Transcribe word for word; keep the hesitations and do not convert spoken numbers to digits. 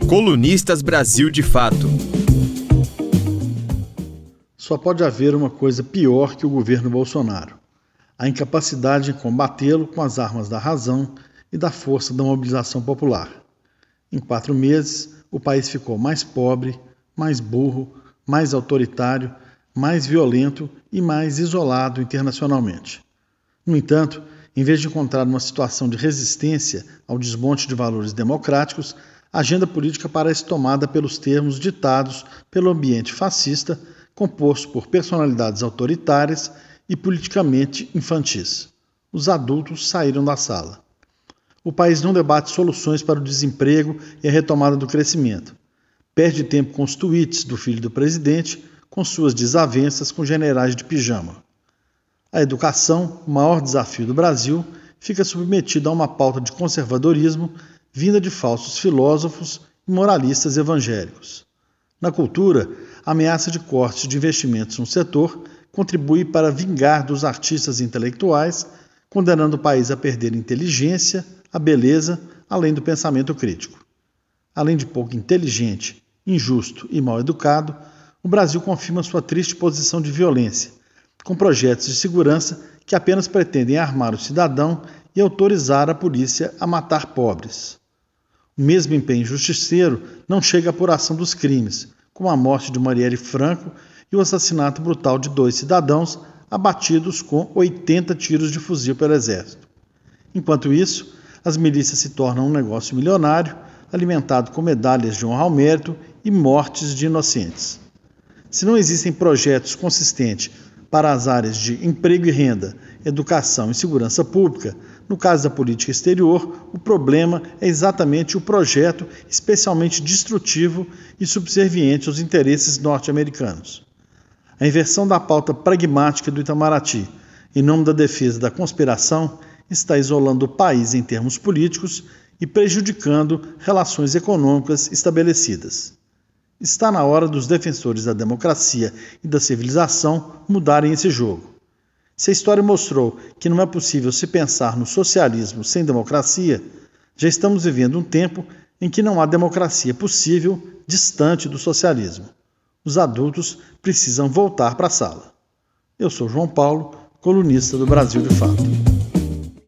Colunistas Brasil de Fato. Só pode haver uma coisa pior que o governo Bolsonaro: a incapacidade em combatê-lo com as armas da razão e da força da mobilização popular. Em quatro meses, o país ficou mais pobre, mais burro, mais autoritário, mais violento e mais isolado internacionalmente. No entanto, em vez de encontrar uma situação de resistência ao desmonte de valores democráticos, a agenda política parece tomada pelos termos ditados pelo ambiente fascista, composto por personalidades autoritárias e politicamente infantis. Os adultos saíram da sala. O país não debate soluções para o desemprego e a retomada do crescimento. Perde tempo com os tweets do filho do presidente, com suas desavenças com generais de pijama. A educação, o maior desafio do Brasil, fica submetida a uma pauta de conservadorismo vinda de falsos filósofos e moralistas evangélicos. Na cultura, a ameaça de cortes de investimentos no setor contribui para vingar dos artistas intelectuais, condenando o país a perder inteligência, a beleza, além do pensamento crítico. Além de pouco inteligente, injusto e mal educado, o Brasil confirma sua triste posição de violência, com projetos de segurança que apenas pretendem armar o cidadão e autorizar a polícia a matar pobres. O mesmo empenho justiceiro não chega à apuração dos crimes, como a morte de Marielle Franco e o assassinato brutal de dois cidadãos abatidos com oitenta tiros de fuzil pelo Exército. Enquanto isso, as milícias se tornam um negócio milionário, alimentado com medalhas de honra ao mérito e mortes de inocentes. Se não existem projetos consistentes para as áreas de emprego e renda, educação e segurança pública, no caso da política exterior, o problema é exatamente o projeto especialmente destrutivo e subserviente aos interesses norte-americanos. A inversão da pauta pragmática do Itamaraty, em nome da defesa da conspiração, está isolando o país em termos políticos e prejudicando relações econômicas estabelecidas. Está na hora dos defensores da democracia e da civilização mudarem esse jogo. Se a história mostrou que não é possível se pensar no socialismo sem democracia, já estamos vivendo um tempo em que não há democracia possível distante do socialismo. Os adultos precisam voltar para a sala. Eu sou João Paulo, colunista do Brasil de Fato.